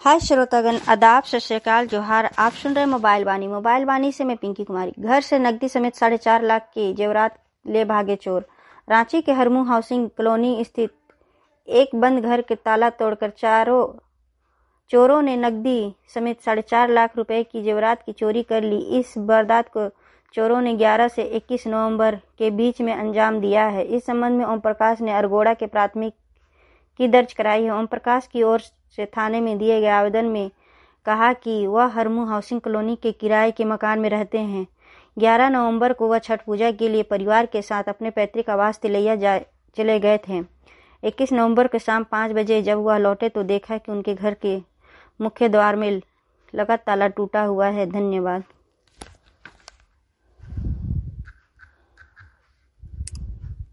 हाय श्रोतागण, आदाब, सत श्री अकाल, जोहार। आप सुन रहे मोबाइल बानी से मैं पिंकी कुमारी। घर से नकदी समेत 4.5 लाख के जेवरात ले भागे चोर। रांची के हरमू हाउसिंग कॉलोनी स्थित एक बंद घर के ताला तोड़कर चोरों ने नकदी समेत 4.5 लाख रुपए की जेवरात की चोरी कर ली। इस वारदात को चोरों ने 11 से 21 नवंबर के बीच में अंजाम दिया है। इस संबंध में ओम प्रकाश ने अरगोड़ा के प्राथमिक की दर्ज कराई है। ओम प्रकाश की ओर से थाने में दिए गए आवेदन में कहा कि वह हरमू हाउसिंग कॉलोनी के किराए के मकान में रहते हैं। 11 नवंबर को वह छठ पूजा के लिए परिवार के साथ अपने पैतृक आवास तिलैया चले गए थे। 21 नवंबर को शाम 5 बजे जब वह लौटे तो देखा कि उनके घर के मुख्य द्वार में लगा ताला टूटा हुआ है। धन्यवाद।